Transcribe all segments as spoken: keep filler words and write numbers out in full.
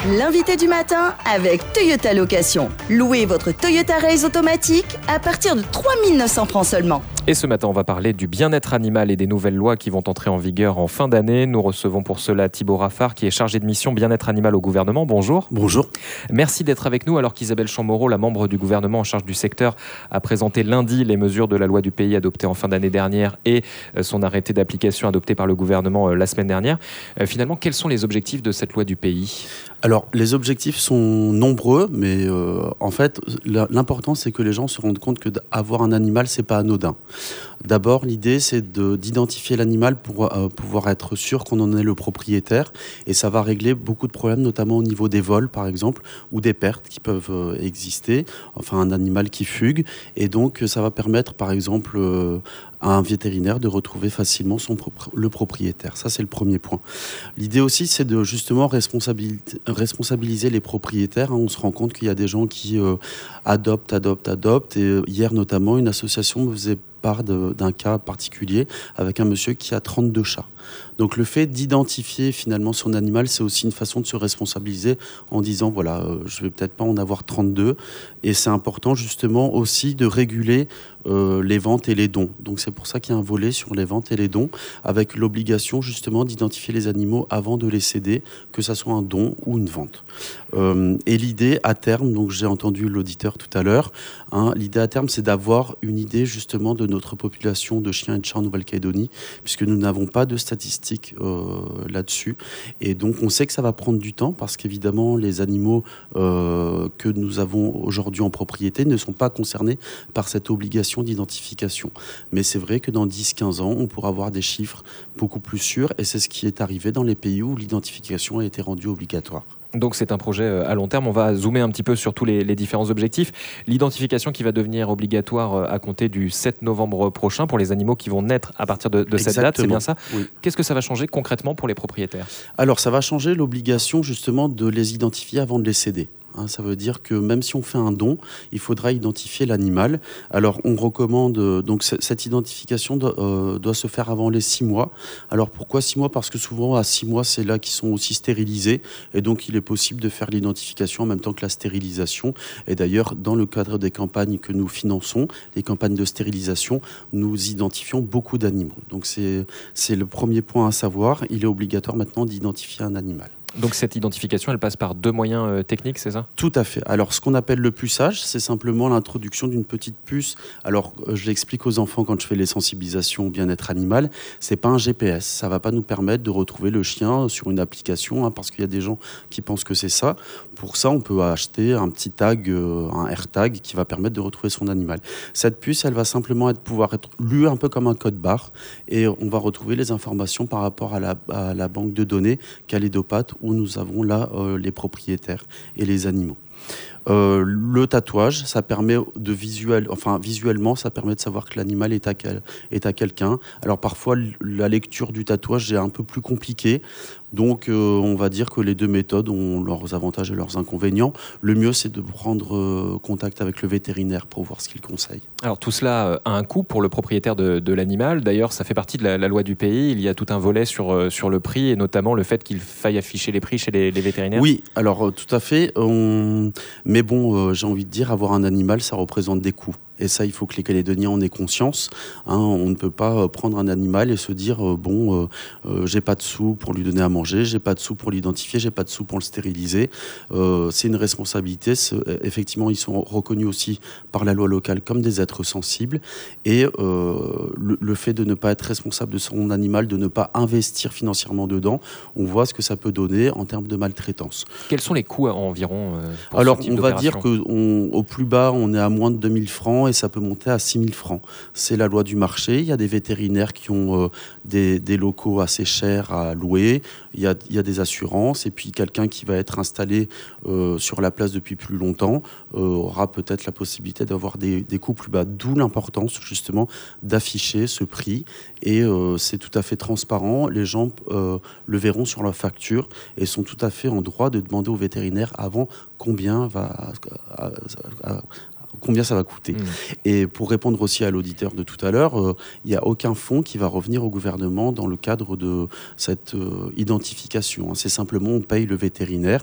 L'invité du matin avec Toyota Location. Louez votre Toyota Race automatique à partir de trois mille neuf cents francs seulement. Et ce matin, on va parler du bien-être animal et des nouvelles lois qui vont entrer en vigueur en fin d'année. Nous recevons pour cela Thibaut Raffard, qui est chargé de mission bien-être animal au gouvernement. Bonjour. Bonjour. Merci d'être avec nous, alors qu'Isabelle Chamorro, la membre du gouvernement en charge du secteur, a présenté lundi les mesures de la loi du pays adoptée en fin d'année dernière et son arrêté d'application adopté par le gouvernement la semaine dernière. Finalement, quels sont les objectifs de cette loi du pays ? Alors, les objectifs sont nombreux, mais euh, en fait, l'important, c'est que les gens se rendent compte que d'avoir un animal, c'est pas anodin. D'abord, l'idée, c'est de, d'identifier l'animal pour euh, pouvoir être sûr qu'on en est le propriétaire. Et ça va régler beaucoup de problèmes, notamment au niveau des vols, par exemple, ou des pertes qui peuvent euh, exister. Enfin, un animal qui fugue. Et donc, ça va permettre, par exemple, euh, à un vétérinaire de retrouver facilement son propre, le propriétaire. Ça, c'est le premier point. L'idée aussi, c'est de justement responsabiliser, responsabiliser les propriétaires. On se rend compte qu'il y a des gens qui euh, adoptent, adoptent, adoptent. Et euh, hier, notamment, une association me faisait part de, d'un cas particulier avec un monsieur qui a trente-deux chats. Donc le fait d'identifier finalement son animal, c'est aussi une façon de se responsabiliser en disant voilà, euh, je vais peut-être pas en avoir trente-deux. Et c'est important justement aussi de réguler euh, les ventes et les dons. Donc c'est pour ça qu'il y a un volet sur les ventes et les dons, avec l'obligation justement d'identifier les animaux avant de les céder, que ça soit un don ou une vente. Euh, et l'idée à terme, donc j'ai entendu l'auditeur tout à l'heure, hein, l'idée à terme, c'est d'avoir une idée justement de notre population de chiens et de chats en Nouvelle-Calédonie, puisque nous n'avons pas de statistiques euh, là-dessus. Et donc, on sait que ça va prendre du temps, parce qu'évidemment, les animaux euh, que nous avons aujourd'hui en propriété ne sont pas concernés par cette obligation d'identification. Mais c'est vrai que dans dix à quinze ans, on pourra avoir des chiffres beaucoup plus sûrs, et c'est ce qui est arrivé dans les pays où l'identification a été rendue obligatoire. Donc c'est un projet à long terme. On va zoomer un petit peu sur tous les, les différents objectifs. L'identification qui va devenir obligatoire à compter du sept novembre prochain pour les animaux qui vont naître à partir de, de cette date, c'est bien ça ? Oui. Qu'est-ce que ça va changer concrètement pour les propriétaires ? Alors ça va changer l'obligation justement de les identifier avant de les céder. Hein, ça veut dire que même si on fait un don, il faudra identifier l'animal. Alors, on recommande... Donc, c- cette identification doit, euh, doit se faire avant les six mois. Alors, pourquoi six mois ? Parce que souvent, à six mois, c'est là qu'ils sont aussi stérilisés. Et donc, il est possible de faire l'identification en même temps que la stérilisation. Et d'ailleurs, dans le cadre des campagnes que nous finançons, les campagnes de stérilisation, nous identifions beaucoup d'animaux. Donc, c'est, c'est le premier point à savoir. Il est obligatoire maintenant d'identifier un animal. Donc cette identification, elle passe par deux moyens euh, techniques, c'est ça ? Tout à fait. Alors, ce qu'on appelle le puçage, c'est simplement l'introduction d'une petite puce. Alors, euh, je l'explique aux enfants quand je fais les sensibilisations au bien-être animal. C'est pas un G P S. Ça va pas nous permettre de retrouver le chien sur une application, hein, parce qu'il y a des gens qui pensent que c'est ça. Pour ça, on peut acheter un petit tag, euh, un AirTag, qui va permettre de retrouver son animal. Cette puce, elle va simplement être, pouvoir être lue un peu comme un code barre, et on va retrouver les informations par rapport à la, à la banque de données Calédopat, où nous avons là euh, les propriétaires et les animaux. Euh, le tatouage, ça permet de visuel, enfin visuellement, ça permet de savoir que l'animal est à quel, est à quelqu'un. Alors parfois, la lecture du tatouage est un peu plus compliquée. Donc, euh, on va dire que les deux méthodes ont leurs avantages et leurs inconvénients. Le mieux, c'est de prendre euh, contact avec le vétérinaire pour voir ce qu'il conseille. Alors, tout cela a un coût pour le propriétaire de, de l'animal. D'ailleurs, ça fait partie de la, la loi du pays. Il y a tout un volet sur, sur le prix, et notamment le fait qu'il faille afficher les prix chez les, les vétérinaires. Oui, alors euh, tout à fait. On... Mais bon, euh, j'ai envie de dire, avoir un animal, ça représente des coûts. Et ça, il faut que les Calédoniens en aient conscience. Hein, on ne peut pas prendre un animal et se dire euh, bon, euh, euh, j'ai pas de sous pour lui donner à manger, j'ai pas de sous pour l'identifier, j'ai pas de sous pour le stériliser. Euh, c'est une responsabilité. C'est, effectivement, ils sont reconnus aussi par la loi locale comme des êtres sensibles. Et euh, le, le fait de ne pas être responsable de son animal, de ne pas investir financièrement dedans, on voit ce que ça peut donner en termes de maltraitance. Quels sont les coûts environ euh, pour Alors, ce type on va d'opération ? dire qu'au plus bas, on est à moins de deux mille francs. Et ça peut monter à six mille francs. C'est la loi du marché. Il y a des vétérinaires qui ont euh, des, des locaux assez chers à louer. Il y a, il y a des assurances. Et puis, quelqu'un qui va être installé euh, sur la place depuis plus longtemps euh, aura peut-être la possibilité d'avoir des, des coûts plus bas. D'où l'importance, justement, d'afficher ce prix. Et euh, c'est tout à fait transparent. Les gens euh, le verront sur leur facture et sont tout à fait en droit de demander au vétérinaire avant combien va... À, à, à, combien ça va coûter. Mmh. Et pour répondre aussi à l'auditeur de tout à l'heure, il euh, n'y a aucun fonds qui va revenir au gouvernement dans le cadre de cette euh, identification. C'est simplement on paye le vétérinaire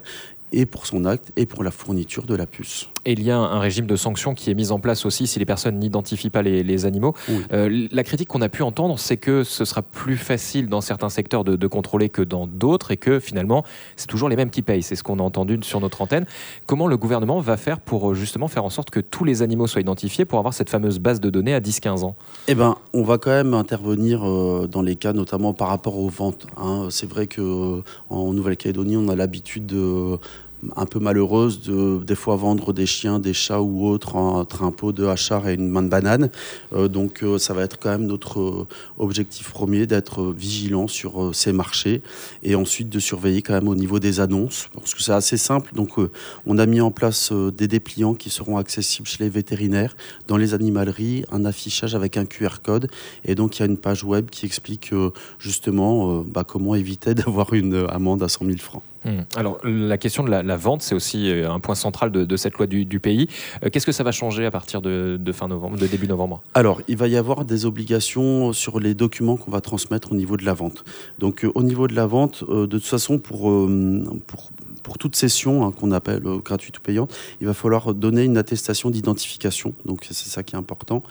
et pour son acte et pour la fourniture de la puce. Et il y a un régime de sanctions qui est mis en place aussi si les personnes n'identifient pas les, les animaux. Oui. Euh, la critique qu'on a pu entendre, c'est que ce sera plus facile dans certains secteurs de, de contrôler que dans d'autres et que finalement, c'est toujours les mêmes qui payent. C'est ce qu'on a entendu sur notre antenne. Comment le gouvernement va faire pour justement faire en sorte que tous les animaux soient identifiés pour avoir cette fameuse base de données à dix à quinze ans? Eh ben, on va quand même intervenir euh, dans les cas notamment par rapport aux ventes. Hein. C'est vrai qu'en euh, Nouvelle-Calédonie, on a l'habitude de... un peu malheureuse de des fois vendre des chiens, des chats ou autres entre un pot de hachard et une main de banane. Euh, donc euh, ça va être quand même notre euh, objectif premier d'être vigilant sur euh, ces marchés et ensuite de surveiller quand même au niveau des annonces parce que c'est assez simple. Donc euh, on a mis en place euh, des dépliants qui seront accessibles chez les vétérinaires, dans les animaleries, un affichage avec un Q R code et donc il y a une page web qui explique euh, justement euh, bah, comment éviter d'avoir une amende à cent mille francs. Mmh. Alors la question de la, la vente, c'est aussi un point central de, de cette loi du, du pays. Euh, qu'est-ce que ça va changer à partir de, de fin novembre, de début novembre? Alors, il va y avoir des obligations sur les documents qu'on va transmettre au niveau de la vente. Donc, euh, au niveau de la vente, euh, de toute façon, pour, euh, pour, pour toute session hein, qu'on appelle euh, gratuite ou payante, il va falloir donner une attestation d'identification. Donc, c'est ça qui est important.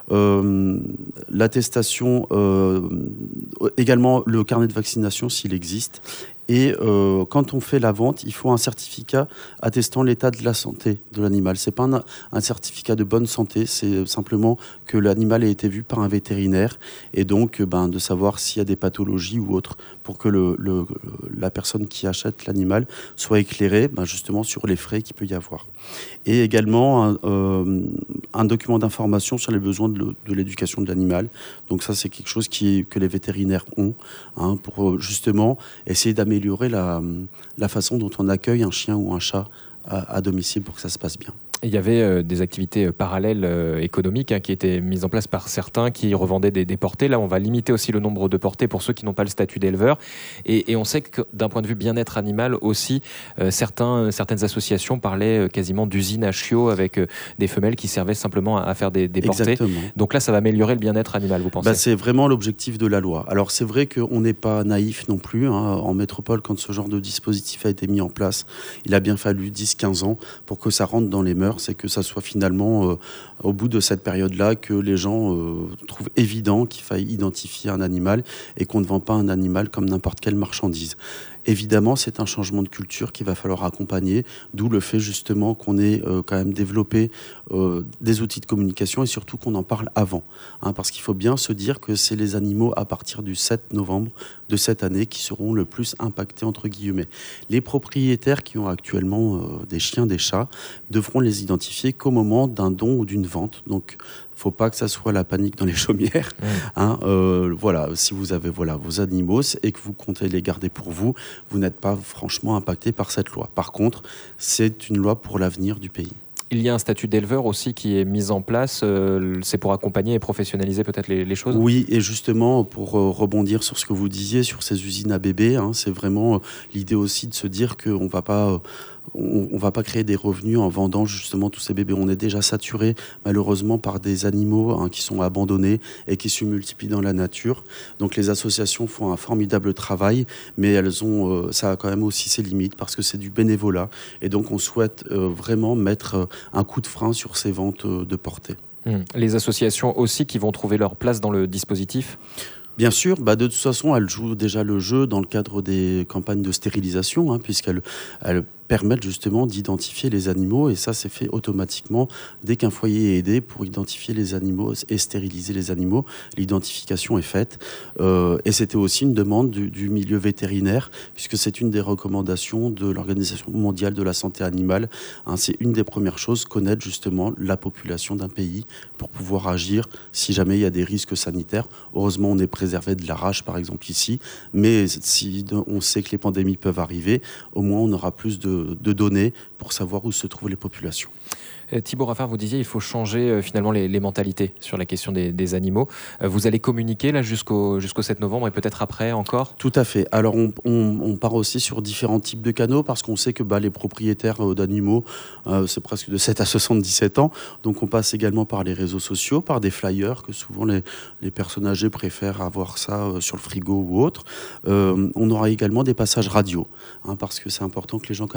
Euh, l'attestation, euh, également le carnet de vaccination s'il existe. Et euh, quand on fait la vente, il faut un certificat attestant l'état de la santé de l'animal. C'est pas un, un certificat de bonne santé, c'est simplement que l'animal a été vu par un vétérinaire et donc ben, de savoir s'il y a des pathologies ou autres pour que le, le, la personne qui achète l'animal soit éclairée ben, justement sur les frais qu'il peut y avoir. Et également un, euh, un document d'information sur les besoins de, de l'éducation de l'animal. Donc ça, c'est quelque chose qui, que les vétérinaires ont hein, pour justement essayer d'améliorer améliorer la, la façon dont on accueille un chien ou un chat à, à domicile pour que ça se passe bien. Il y avait euh, des activités parallèles euh, économiques hein, qui étaient mises en place par certains qui revendaient des, des portées. Là, on va limiter aussi le nombre de portées pour ceux qui n'ont pas le statut d'éleveur. Et, et on sait que d'un point de vue bien-être animal aussi, euh, certains, certaines associations parlaient euh, quasiment d'usines à chiots avec euh, des femelles qui servaient simplement à, à faire des, des portées. Exactement. Donc là, ça va améliorer le bien-être animal, vous pensez? Bah, c'est vraiment l'objectif de la loi. Alors c'est vrai qu'on n'est pas naïf non plus. Hein. En métropole, quand ce genre de dispositif a été mis en place, il a bien fallu dix à quinze ans pour que ça rentre dans les mœurs. C'est que ça soit finalement euh, au bout de cette période-là que les gens euh, trouvent évident qu'il faille identifier un animal et qu'on ne vend pas un animal comme n'importe quelle marchandise. Évidemment, c'est un changement de culture qu'il va falloir accompagner, d'où le fait justement qu'on ait euh, quand même développé euh, des outils de communication et surtout qu'on en parle avant. Hein, parce qu'il faut bien se dire que c'est les animaux à partir du sept novembre de cette année qui seront le plus impactés entre guillemets. Les propriétaires qui ont actuellement euh, des chiens, des chats, devront les identifier qu'au moment d'un don ou d'une vente. Donc, faut pas que ça soit la panique dans les chaumières. Mmh. Hein, euh, voilà, si vous avez voilà, vos animaux et que vous comptez les garder pour vous, vous n'êtes pas franchement impacté par cette loi. Par contre, c'est une loi pour l'avenir du pays. Il y a un statut d'éleveur aussi qui est mis en place. Euh, c'est pour accompagner et professionnaliser peut-être les, les choses? Oui, et justement, pour euh, rebondir sur ce que vous disiez, sur ces usines à bébés, hein, c'est vraiment euh, l'idée aussi de se dire qu'on ne va pas... Euh, on, on va pas créer des revenus en vendant justement tous ces bébés. On est déjà saturé malheureusement par des animaux hein, qui sont abandonnés et qui se multiplient dans la nature. Donc les associations font un formidable travail, mais elles ont, euh, ça a quand même aussi ses limites parce que c'est du bénévolat. Et donc on souhaite euh, vraiment mettre euh, un coup de frein sur ces ventes euh, de portée. Mmh. Les associations aussi qui vont trouver leur place dans le dispositif? Bien sûr, bah de toute façon, elles jouent déjà le jeu dans le cadre des campagnes de stérilisation, hein, puisqu'elles elles permettent justement d'identifier les animaux, et ça c'est fait automatiquement dès qu'un foyer est aidé pour identifier les animaux et stériliser les animaux. L'identification est faite, euh, et c'était aussi une demande du, du milieu vétérinaire, puisque c'est une des recommandations de l'Organisation mondiale de la santé animale. Hein, c'est une des premières choses, connaître justement la population d'un pays pour pouvoir agir si jamais il y a des risques sanitaires. Heureusement, on est préservé de la rage, par exemple, ici, mais si on sait que les pandémies peuvent arriver, au moins on aura plus de de données pour savoir où se trouvent les populations. Thibaut Raffard, vous disiez il faut changer euh, finalement les, les mentalités sur la question des, des animaux. Euh, vous allez communiquer là jusqu'au, jusqu'au sept novembre et peut-être après encore? Tout à fait. Alors on, on, on part aussi sur différents types de canaux parce qu'on sait que bah, les propriétaires euh, d'animaux, euh, c'est presque de sept à soixante-dix-sept ans. Donc on passe également par les réseaux sociaux, par des flyers que souvent les, les personnes âgées préfèrent avoir ça euh, sur le frigo ou autre. Euh, on aura également des passages radio hein, parce que c'est important que les gens quand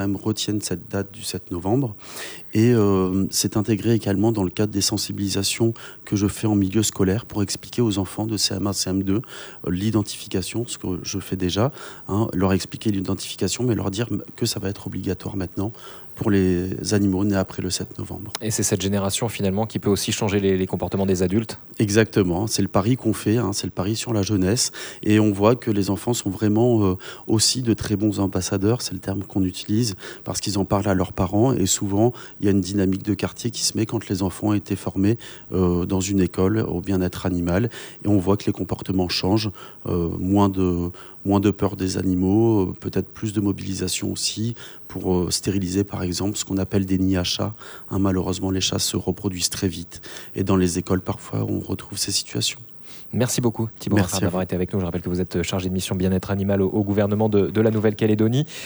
même retiennent cette date du sept novembre. Et euh, c'est intégré également dans le cadre des sensibilisations que je fais en milieu scolaire pour expliquer aux enfants de C M un, C M deux euh, l'identification, ce que je fais déjà, hein, leur expliquer l'identification, mais leur dire que ça va être obligatoire maintenant pour les animaux nés après le sept novembre. Et c'est cette génération finalement qui peut aussi changer les, les comportements des adultes ? Exactement, c'est le pari qu'on fait, hein, c'est le pari sur la jeunesse, et on voit que les enfants sont vraiment euh, aussi de très bons ambassadeurs, c'est le terme qu'on utilise, parce qu'ils en parlent à leurs parents, et souvent il y a une dynamique de quartier qui se met quand les enfants ont été formés euh, dans une école au bien-être animal, et on voit que les comportements changent, euh, moins de... moins de peur des animaux, peut-être plus de mobilisation aussi pour euh, stériliser par exemple ce qu'on appelle des nids à chats. Hein, malheureusement, les chats se reproduisent très vite et dans les écoles parfois on retrouve ces situations. Merci beaucoup Thibaut Merci d'avoir été avec nous. Je rappelle que vous êtes chargé de mission bien-être animal au, au gouvernement de, de la Nouvelle-Calédonie.